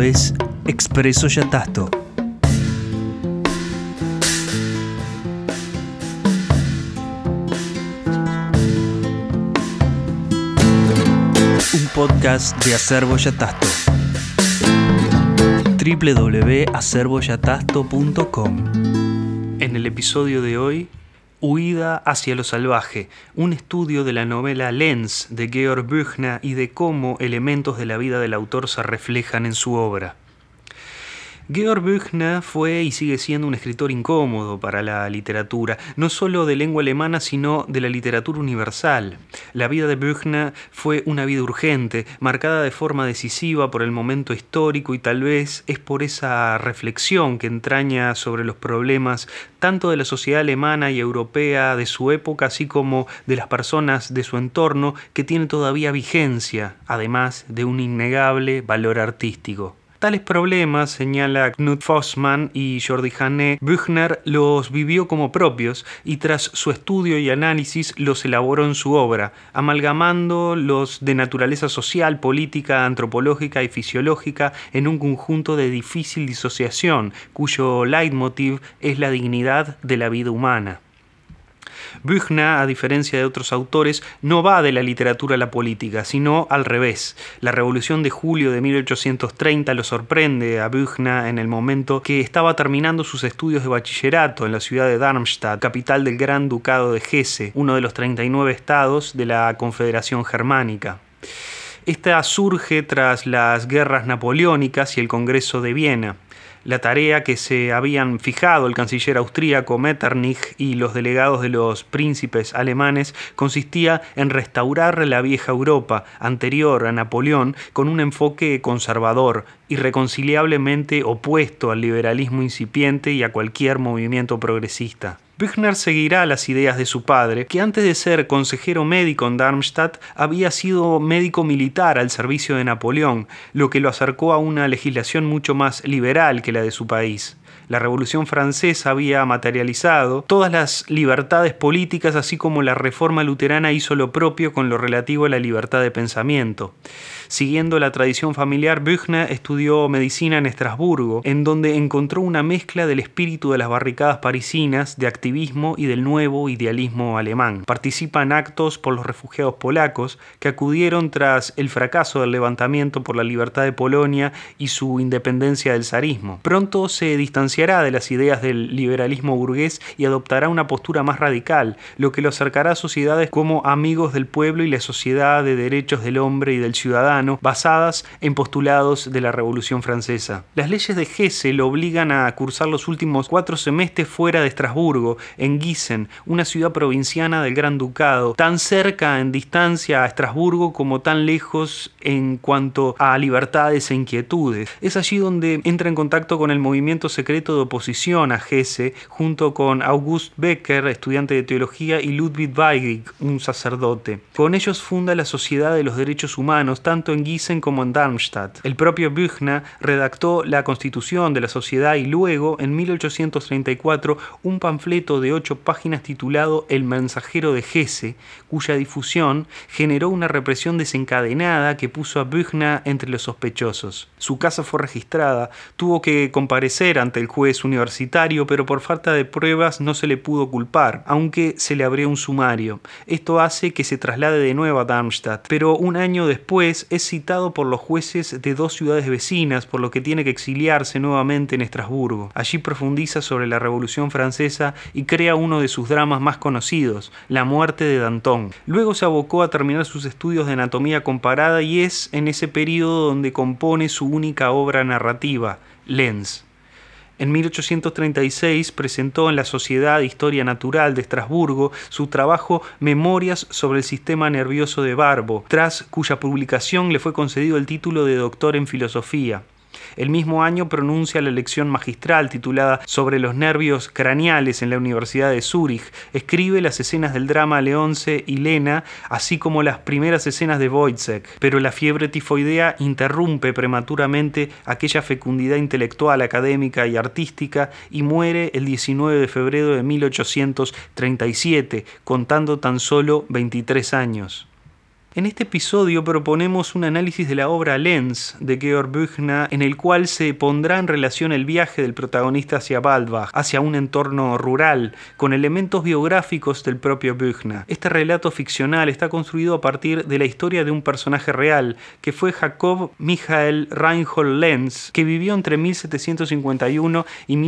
es Expreso Yatasto. Un podcast de Acervo Yatasto. www.acervoyatasto.com. En el episodio de hoy, Huida hacia lo salvaje, un estudio de la novela Lens de Georg Büchner y de cómo elementos de la vida del autor se reflejan en su obra. Georg Büchner fue y sigue siendo un escritor incómodo para la literatura, no solo de lengua alemana, sino de la literatura universal. La vida de Büchner fue una vida urgente, marcada de forma decisiva por el momento histórico, y tal vez es por esa reflexión que entraña sobre los problemas tanto de la sociedad alemana y europea de su época, así como de las personas de su entorno, que tiene todavía vigencia, además de un innegable valor artístico. Tales problemas, señala Knut Fossmann y Jordi Jané, Büchner los vivió como propios y tras su estudio y análisis los elaboró en su obra, amalgamando los de naturaleza social, política, antropológica y fisiológica en un conjunto de difícil disociación, cuyo leitmotiv es la dignidad de la vida humana. Büchner, a diferencia de otros autores, no va de la literatura a la política, sino al revés. La Revolución de Julio de 1830 lo sorprende a Büchner en el momento que estaba terminando sus estudios de bachillerato en la ciudad de Darmstadt, capital del Gran Ducado de Hesse, uno de los 39 estados de la Confederación Germánica. Esta surge tras las guerras napoleónicas y el Congreso de Viena. La tarea que se habían fijado el canciller austríaco Metternich y los delegados de los príncipes alemanes consistía en restaurar la vieja Europa anterior a Napoleón con un enfoque conservador, irreconciliablemente opuesto al liberalismo incipiente y a cualquier movimiento progresista. Büchner seguirá las ideas de su padre, que antes de ser consejero médico en Darmstadt había sido médico militar al servicio de Napoleón, lo que lo acercó a una legislación mucho más liberal que la de su país. La Revolución Francesa había materializado todas las libertades políticas, así como la Reforma luterana hizo lo propio con lo relativo a la libertad de pensamiento. Siguiendo la tradición familiar, Büchner estudió medicina en Estrasburgo, en donde encontró una mezcla del espíritu de las barricadas parisinas, de activismo y del nuevo idealismo alemán. Participa en actos por los refugiados polacos que acudieron tras el fracaso del levantamiento por la libertad de Polonia y su independencia del zarismo. Pronto se distanciará de las ideas del liberalismo burgués y adoptará una postura más radical, lo que lo acercará a sociedades como Amigos del Pueblo y la Sociedad de Derechos del Hombre y del Ciudadano, basadas en postulados de la Revolución Francesa. Las leyes de Hesse lo obligan a cursar los últimos 4 semestres fuera de Estrasburgo, en Gießen, una ciudad provinciana del Gran Ducado, tan cerca en distancia a Estrasburgo como tan lejos en cuanto a libertades e inquietudes. Es allí donde entra en contacto con el movimiento secreto de oposición a Hesse, junto con August Becker, estudiante de teología, y Ludwig Weigl, un sacerdote. Con ellos funda la Sociedad de los Derechos Humanos, tanto en Gießen como en Darmstadt. El propio Büchner redactó la constitución de la sociedad y luego, en 1834, un panfleto de 8 páginas titulado El Mensajero de Hesse, cuya difusión generó una represión desencadenada que puso a Büchner entre los sospechosos. Su casa fue registrada, tuvo que comparecer ante el juez universitario, pero por falta de pruebas no se le pudo culpar, aunque se le abrió un sumario. Esto hace que se traslade de nuevo a Darmstadt, pero un año después es citado por los jueces de 2 ciudades vecinas, por lo que tiene que exiliarse nuevamente en Estrasburgo. Allí profundiza sobre la Revolución Francesa y crea uno de sus dramas más conocidos, La muerte de Danton. Luego se abocó a terminar sus estudios de anatomía comparada y es en ese periodo donde compone su única obra narrativa, Lens. En 1836 presentó en la Sociedad de Historia Natural de Estrasburgo su trabajo Memorias sobre el sistema nervioso de Barbo, tras cuya publicación le fue concedido el título de doctor en filosofía. El mismo año pronuncia la lección magistral titulada Sobre los nervios craneales en la Universidad de Zúrich. Escribe las escenas del drama Leonce y Lena, así como las primeras escenas de Woyzeck. Pero la fiebre tifoidea interrumpe prematuramente aquella fecundidad intelectual, académica y artística y muere el 19 de febrero de 1837, contando tan solo 23 años. En este episodio proponemos un análisis de la obra Lenz de Georg Büchner, en el cual se pondrá en relación el viaje del protagonista hacia Waldbach, hacia un entorno rural, con elementos biográficos del propio Büchner. Este relato ficcional está construido a partir de la historia de un personaje real, que fue Jacob Michael Reinhold Lenz, que vivió entre 1751 y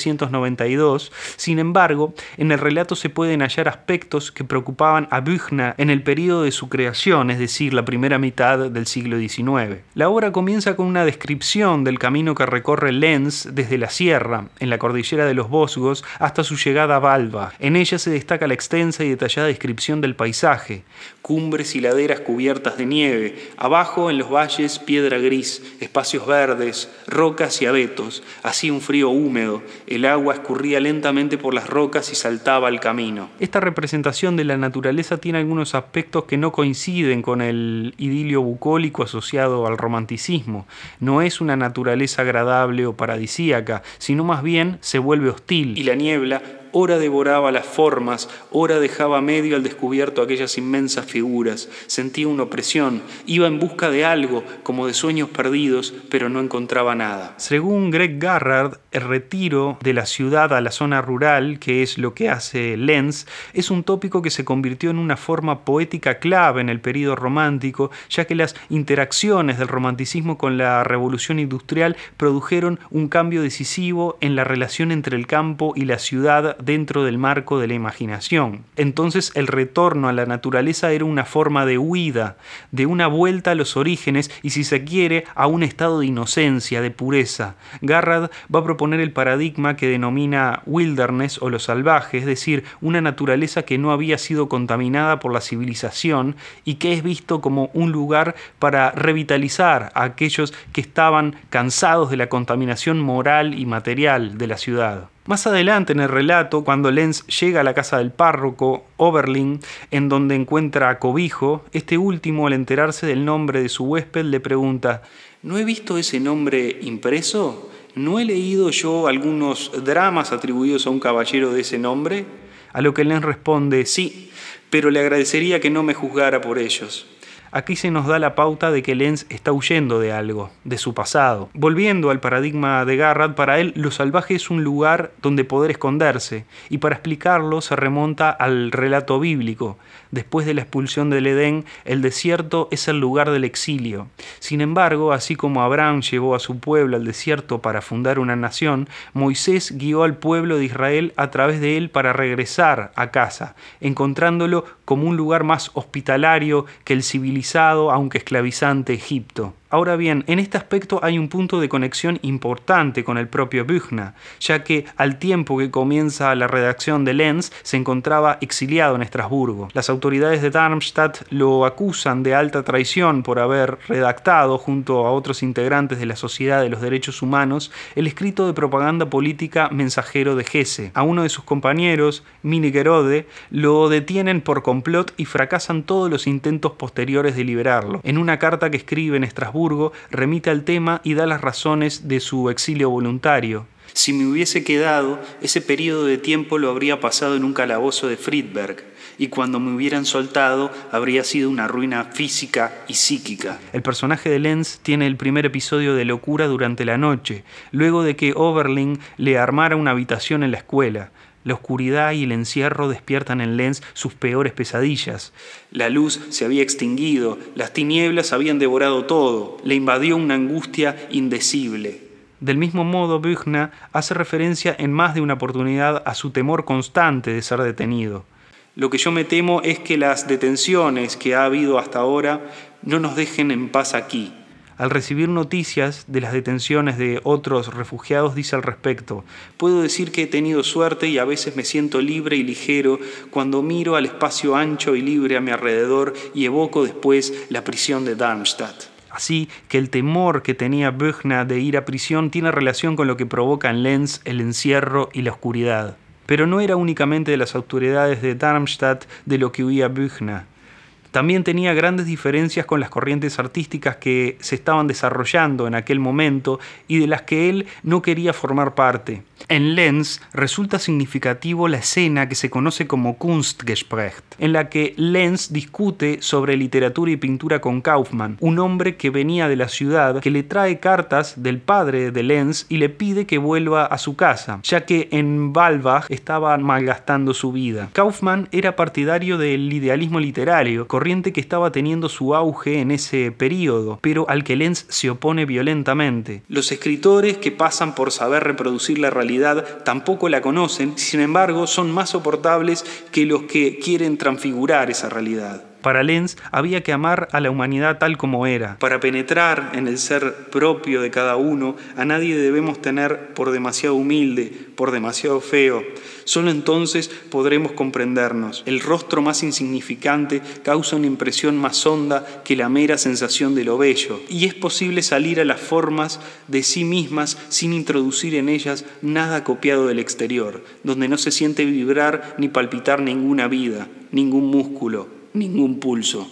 1792. Sin embargo, en el relato se pueden hallar aspectos que preocupaban a Büchner en el periodo de su creación, es decir, la primera mitad del siglo XIX. La obra comienza con una descripción del camino que recorre Lenz desde la sierra, en la cordillera de los Vosgos, hasta su llegada a Waldbach. En ella se destaca la extensa y detallada descripción del paisaje: cumbres y laderas cubiertas de nieve, abajo en los valles piedra gris, espacios verdes, rocas y abetos, hacía un frío húmedo, el agua escurría lentamente por las rocas y saltaba al camino. Esta representación de la naturaleza tiene algunos aspectos que no coinciden con el idilio bucólico asociado al romanticismo. No es una naturaleza agradable o paradisíaca, sino más bien se vuelve hostil, y la niebla ora devoraba las formas, ora dejaba a medio al descubierto aquellas inmensas figuras. Sentía una opresión, iba en busca de algo, como de sueños perdidos, pero no encontraba nada. Según Greg Garrard, el retiro de la ciudad a la zona rural, que es lo que hace Lenz, es un tópico que se convirtió en una forma poética clave en el período romántico, ya que las interacciones del romanticismo con la revolución industrial produjeron un cambio decisivo en la relación entre el campo y la ciudad dentro del marco de la imaginación. Entonces el retorno a la naturaleza era una forma de huida, de una vuelta a los orígenes y, si se quiere, a un estado de inocencia, de pureza. Garrard va a proponer el paradigma que denomina wilderness o lo salvaje, es decir, una naturaleza que no había sido contaminada por la civilización y que es visto como un lugar para revitalizar a aquellos que estaban cansados de la contaminación moral y material de la ciudad. Más adelante en el relato, cuando Lenz llega a la casa del párroco Oberlin, en donde encuentra cobijo, este último, al enterarse del nombre de su huésped, le pregunta: ¿no he visto ese nombre impreso? ¿No he leído yo algunos dramas atribuidos a un caballero de ese nombre? A lo que Lenz responde: sí, pero le agradecería que no me juzgara por ellos. Aquí se nos da la pauta de que Lenz está huyendo de algo, de su pasado. Volviendo al paradigma de Garrard, para él lo salvaje es un lugar donde poder esconderse, y para explicarlo se remonta al relato bíblico. Después de la expulsión del Edén, el desierto es el lugar del exilio. Sin embargo, así como Abraham llevó a su pueblo al desierto para fundar una nación, Moisés guió al pueblo de Israel a través de él para regresar a casa, encontrándolo como un lugar más hospitalario que el civilizado, aunque esclavizante, Egipto. Ahora bien, en este aspecto hay un punto de conexión importante con el propio Büchner, ya que al tiempo que comienza la redacción de Lenz se encontraba exiliado en Estrasburgo. Las autoridades de Darmstadt lo acusan de alta traición por haber redactado, junto a otros integrantes de la Sociedad de los Derechos Humanos, el escrito de propaganda política Mensajero de Hesse. A uno de sus compañeros, Minigerode, lo detienen por complot y fracasan todos los intentos posteriores de liberarlo. En una carta que escribe en Estrasburgo, remite al tema y da las razones de su exilio voluntario. Si me hubiese quedado, ese periodo de tiempo lo habría pasado en un calabozo de Friedberg, y cuando me hubieran soltado habría sido una ruina física y psíquica. El personaje de Lenz tiene el primer episodio de locura durante la noche, luego de que Oberlin le armara una habitación en la escuela. La oscuridad y el encierro despiertan en Lenz sus peores pesadillas. La luz se había extinguido, las tinieblas habían devorado todo, le invadió una angustia indecible. Del mismo modo, Büchner hace referencia en más de una oportunidad a su temor constante de ser detenido. Lo que yo me temo es que las detenciones que ha habido hasta ahora no nos dejen en paz aquí. Al recibir noticias de las detenciones de otros refugiados, dice al respecto: puedo decir que he tenido suerte y a veces me siento libre y ligero cuando miro al espacio ancho y libre a mi alrededor y evoco después la prisión de Darmstadt. Así que el temor que tenía Büchner de ir a prisión tiene relación con lo que provoca en Lenz el encierro y la oscuridad. Pero no era únicamente de las autoridades de Darmstadt de lo que huía Büchner. También tenía grandes diferencias con las corrientes artísticas que se estaban desarrollando en aquel momento y de las que él no quería formar parte. En Lenz resulta significativo la escena que se conoce como Kunstgespräch, en la que Lenz discute sobre literatura y pintura con Kaufmann, un hombre que venía de la ciudad que le trae cartas del padre de Lenz y le pide que vuelva a su casa, ya que en Walbach estaba malgastando su vida. Kaufmann era partidario del idealismo literario, corriente que estaba teniendo su auge en ese periodo, pero al que Lenz se opone violentamente. Los escritores que pasan por saber reproducir la realidad tampoco la conocen, sin embargo son más soportables que los que quieren transfigurar esa realidad. Para Lenz había que amar a la humanidad tal como era. Para penetrar en el ser propio de cada uno, a nadie debemos tener por demasiado humilde, por demasiado feo. Solo entonces podremos comprendernos. El rostro más insignificante causa una impresión más honda que la mera sensación de lo bello. Y es posible salir a las formas de sí mismas sin introducir en ellas nada copiado del exterior, donde no se siente vibrar ni palpitar ninguna vida, ningún músculo, ningún pulso.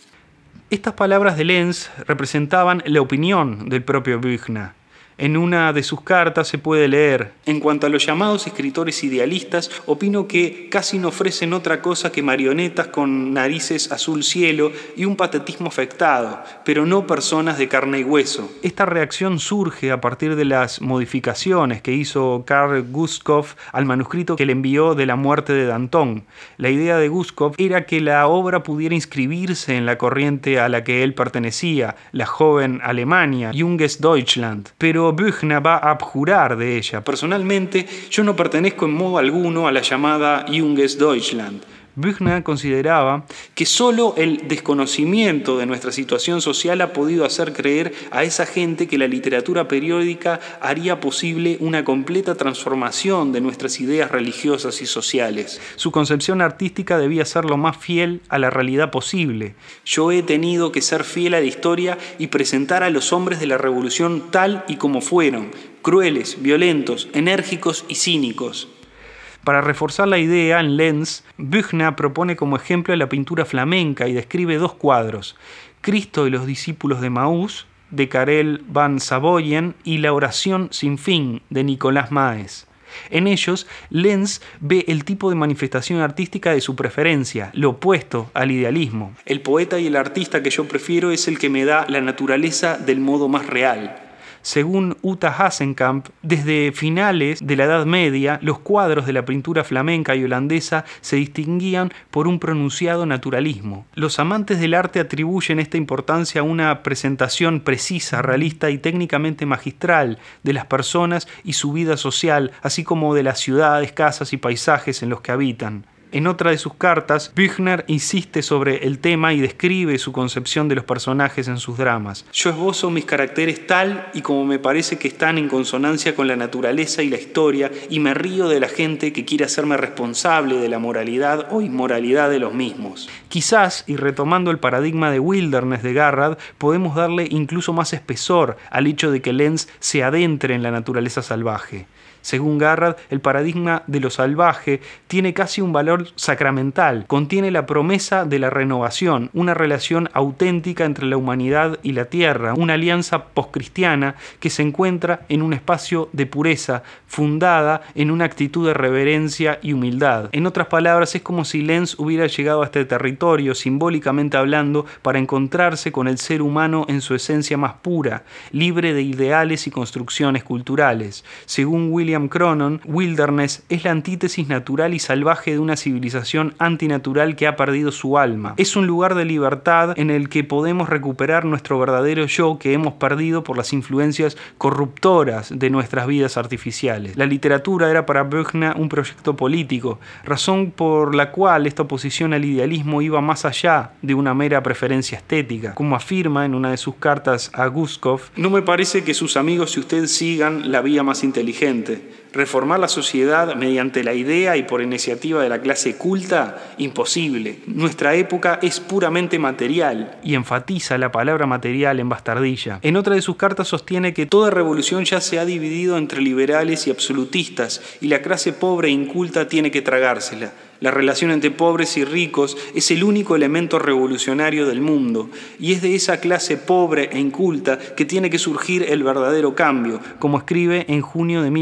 Estas palabras de Lenz representaban la opinión del propio Büchner. En una de sus cartas se puede leer: en cuanto a los llamados escritores idealistas, opino que casi no ofrecen otra cosa que marionetas con narices azul cielo y un patetismo afectado, pero no personas de carne y hueso. Esta reacción surge a partir de las modificaciones que hizo Carl Gustav al manuscrito que le envió de la muerte de Danton. La idea de Gustav era que la obra pudiera inscribirse en la corriente a la que él pertenecía, la joven Alemania, Junges Deutschland, pero Büchner va a abjurar de ella. Personalmente, yo no pertenezco en modo alguno a la llamada Junges Deutschland. Büchner consideraba que solo el desconocimiento de nuestra situación social ha podido hacer creer a esa gente que la literatura periódica haría posible una completa transformación de nuestras ideas religiosas y sociales. Su concepción artística debía ser lo más fiel a la realidad posible. Yo he tenido que ser fiel a la historia y presentar a los hombres de la revolución tal y como fueron, crueles, violentos, enérgicos y cínicos. Para reforzar la idea, en Lenz, Büchner propone como ejemplo la pintura flamenca y describe dos cuadros: Cristo y los discípulos de Maús, de Karel van Savoyen, y La oración sin fin, de Nicolás Maes. En ellos, Lenz ve el tipo de manifestación artística de su preferencia, lo opuesto al idealismo. El poeta y el artista que yo prefiero es el que me da la naturaleza del modo más real. Según Uta Hasenkamp, desde finales de la Edad Media, los cuadros de la pintura flamenca y holandesa se distinguían por un pronunciado naturalismo. Los amantes del arte atribuyen esta importancia a una presentación precisa, realista y técnicamente magistral de las personas y su vida social, así como de las ciudades, casas y paisajes en los que habitan. En otra de sus cartas, Büchner insiste sobre el tema y describe su concepción de los personajes en sus dramas. Yo esbozo mis caracteres tal y como me parece que están en consonancia con la naturaleza y la historia, y me río de la gente que quiere hacerme responsable de la moralidad o inmoralidad de los mismos. Quizás, y retomando el paradigma de Wilderness de Garrard, podemos darle incluso más espesor al hecho de que Lenz se adentre en la naturaleza salvaje. Según Garrard, el paradigma de lo salvaje tiene casi un valor sacramental, contiene la promesa de la renovación, una relación auténtica entre la humanidad y la tierra, una alianza poscristiana que se encuentra en un espacio de pureza, fundada en una actitud de reverencia y humildad. En otras palabras, es como si Lenz hubiera llegado a este territorio, simbólicamente hablando, para encontrarse con el ser humano en su esencia más pura, libre de ideales y construcciones culturales. Según William Cronon, Wilderness es la antítesis natural y salvaje de una civilización antinatural que ha perdido su alma. Es un lugar de libertad en el que podemos recuperar nuestro verdadero yo que hemos perdido por las influencias corruptoras de nuestras vidas artificiales. La literatura era para Büchner un proyecto político, razón por la cual esta oposición al idealismo iba más allá de una mera preferencia estética. Como afirma en una de sus cartas a Gustav, no me parece que sus amigos y usted sigan la vía más inteligente. Reformar la sociedad mediante la idea y por iniciativa de la clase culta, imposible. Nuestra época es puramente material. Y enfatiza la palabra material en bastardilla. En otra de sus cartas sostiene que toda revolución ya se ha dividido entre liberales y absolutistas, y la clase pobre e inculta tiene que tragársela. La relación entre pobres y ricos es el único elemento revolucionario del mundo, y es de esa clase pobre e inculta que tiene que surgir el verdadero cambio. Como escribe en junio de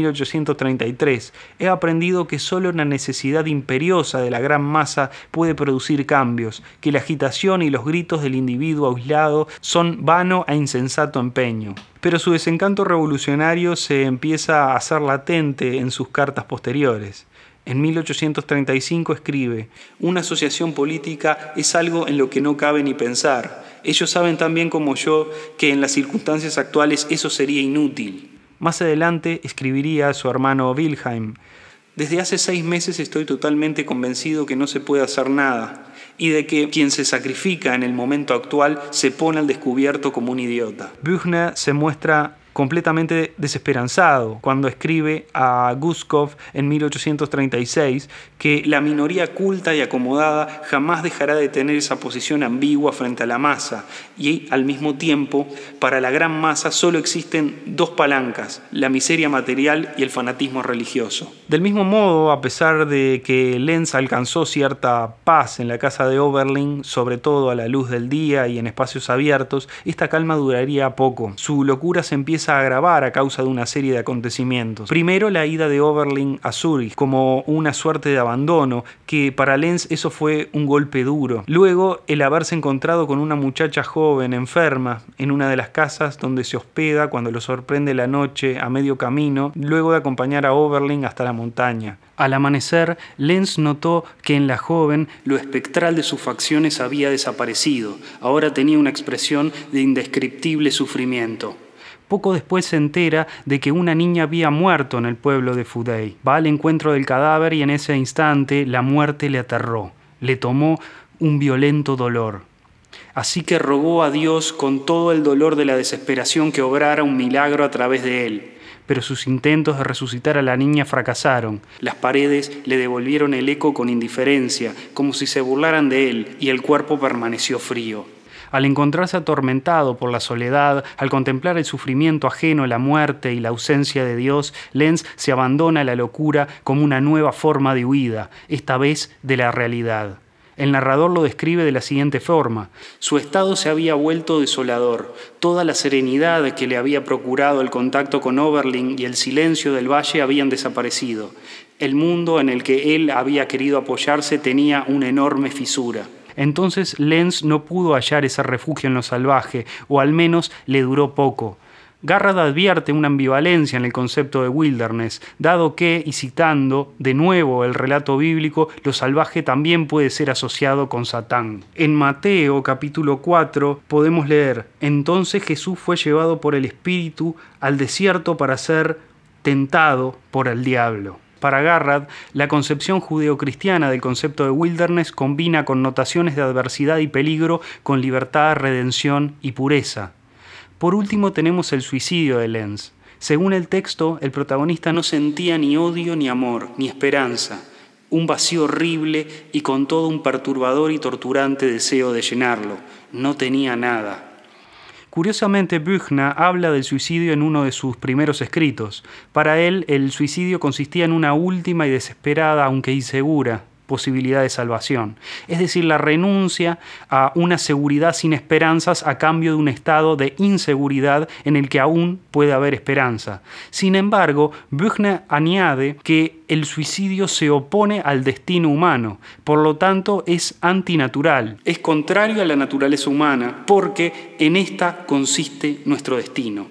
1833, he aprendido que solo una necesidad imperiosa de la gran masa puede producir cambios, que la agitación y los gritos del individuo aislado son vano e insensato empeño. Pero su desencanto revolucionario se empieza a hacer latente en sus cartas posteriores. En 1835 escribe: «Una asociación política es algo en lo que no cabe ni pensar. Ellos saben tan bien como yo que en las circunstancias actuales eso sería inútil». Más adelante escribiría a su hermano Wilhelm: «Desde hace 6 meses estoy totalmente convencido que no se puede hacer nada y de que quien se sacrifica en el momento actual se pone al descubierto como un idiota». Büchner se muestra completamente desesperanzado cuando escribe a Guskov en 1836 que la minoría culta y acomodada jamás dejará de tener esa posición ambigua frente a la masa, y al mismo tiempo para la gran masa solo existen 2 palancas, la miseria material y el fanatismo religioso. Del mismo modo, a pesar de que Lenz alcanzó cierta paz en la casa de Oberlin, sobre todo a la luz del día y en espacios abiertos, esta calma duraría poco. Su locura se empieza a agravar a causa de una serie de acontecimientos. Primero, la ida de Oberlin a Zúrich como una suerte de abandono, que para Lenz eso fue un golpe duro. Luego, el haberse encontrado con una muchacha joven enferma en una de las casas donde se hospeda cuando lo sorprende la noche a medio camino, luego de acompañar a Oberlin hasta la montaña. Al amanecer, Lenz notó que en la joven lo espectral de sus facciones había desaparecido. Ahora tenía una expresión de indescriptible sufrimiento. Poco después se entera de que una niña había muerto en el pueblo de Fudey. Va al encuentro del cadáver y en ese instante la muerte le aterró. Le tomó un violento dolor. Así que rogó a Dios con todo el dolor de la desesperación que obrara un milagro a través de él. Pero sus intentos de resucitar a la niña fracasaron. Las paredes le devolvieron el eco con indiferencia, como si se burlaran de él, y el cuerpo permaneció frío. Al encontrarse atormentado por la soledad, al contemplar el sufrimiento ajeno, la muerte y la ausencia de Dios, Lenz se abandona a la locura como una nueva forma de huida, esta vez de la realidad. El narrador lo describe de la siguiente forma: su estado se había vuelto desolador. Toda la serenidad que le había procurado el contacto con Oberlin y el silencio del valle habían desaparecido. El mundo en el que él había querido apoyarse tenía una enorme fisura. Entonces Lenz no pudo hallar ese refugio en lo salvaje, o al menos le duró poco. Garrard advierte una ambivalencia en el concepto de wilderness, dado que, y citando de nuevo el relato bíblico, lo salvaje también puede ser asociado con Satán. En Mateo capítulo 4 podemos leer: «Entonces Jesús fue llevado por el Espíritu al desierto para ser tentado por el diablo». Para Garrard, la concepción judeocristiana del concepto de wilderness combina connotaciones de adversidad y peligro con libertad, redención y pureza. Por último tenemos el suicidio de Lenz. Según el texto, el protagonista no sentía ni odio ni amor, ni esperanza, un vacío horrible y con todo un perturbador y torturante deseo de llenarlo. No tenía nada. Curiosamente, Büchner habla del suicidio en uno de sus primeros escritos. Para él, el suicidio consistía en una última y desesperada, aunque insegura, posibilidad de salvación. Es decir, la renuncia a una seguridad sin esperanzas a cambio de un estado de inseguridad en el que aún puede haber esperanza. Sin embargo, Büchner añade que el suicidio se opone al destino humano, por lo tanto es antinatural. Es contrario a la naturaleza humana, porque en esta consiste nuestro destino.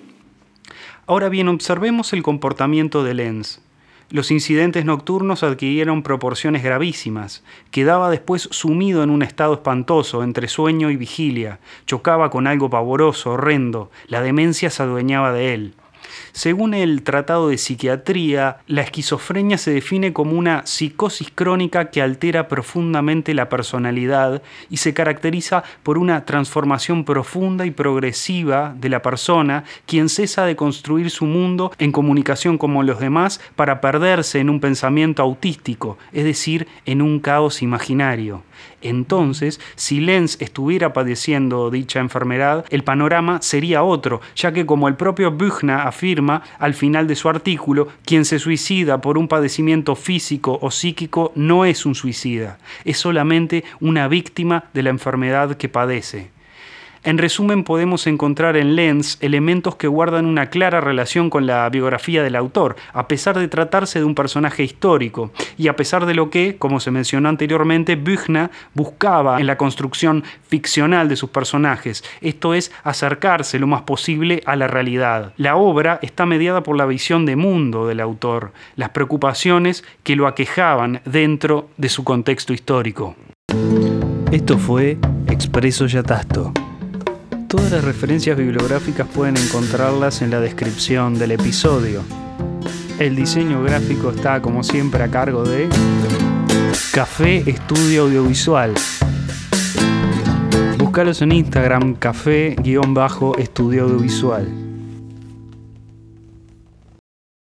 Ahora bien, observemos el comportamiento de Lenz. Los incidentes nocturnos adquirieron proporciones gravísimas. Quedaba después sumido en un estado espantoso, entre sueño y vigilia. Chocaba con algo pavoroso, horrendo. La demencia se adueñaba de él. Según el Tratado de Psiquiatría, la esquizofrenia se define como una psicosis crónica que altera profundamente la personalidad y se caracteriza por una transformación profunda y progresiva de la persona, quien cesa de construir su mundo en comunicación con los demás para perderse en un pensamiento autístico, es decir, en un caos imaginario. Entonces, si Lenz estuviera padeciendo dicha enfermedad, el panorama sería otro, ya que como el propio Büchner afirma al final de su artículo, quien se suicida por un padecimiento físico o psíquico no es un suicida, es solamente una víctima de la enfermedad que padece. En resumen, podemos encontrar en Lenz elementos que guardan una clara relación con la biografía del autor, a pesar de tratarse de un personaje histórico, y a pesar de lo que, como se mencionó anteriormente, Büchner buscaba en la construcción ficcional de sus personajes, esto es, acercarse lo más posible a la realidad. La obra está mediada por la visión de mundo del autor, las preocupaciones que lo aquejaban dentro de su contexto histórico. Esto fue Expreso Yatasto. Todas las referencias bibliográficas pueden encontrarlas en la descripción del episodio. El diseño gráfico está, como siempre, a cargo de Café Estudio Audiovisual. Búscalos en Instagram, café-estudio audiovisual.